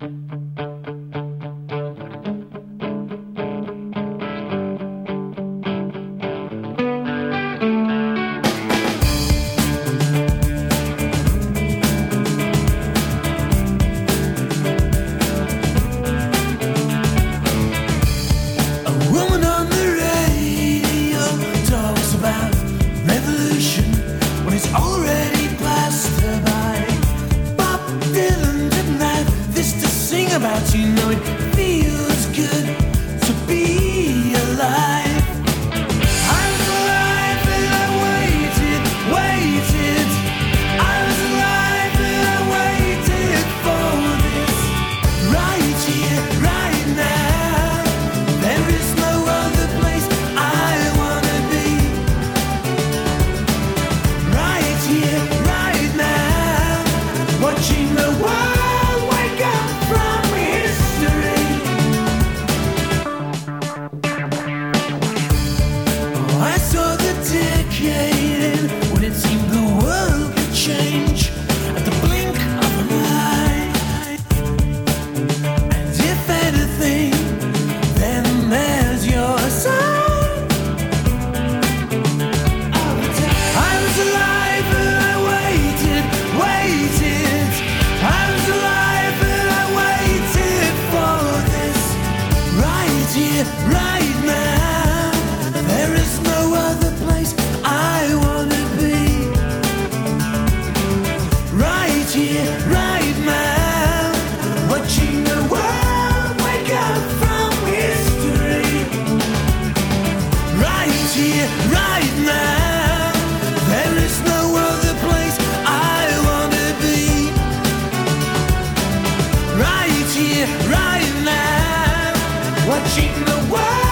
Already passed her by. Bob Dylan didn't have this to sing about. You know it feels good to be alive. I was alive and I waited. I was alive and I waited for this. Right here, right now. There is no other place I wanna be. Here, right now, watching the world wake up from history. Oh, I saw the decade when it seemed the world could change at the blink of an eye. And if anything, then there's your sign. I was alive. Right now, there is no other place I wanna be. Right here, right now, watching the world wake up from history. Right here, right now, there is no other place I wanna be. Right here, right now, watching the world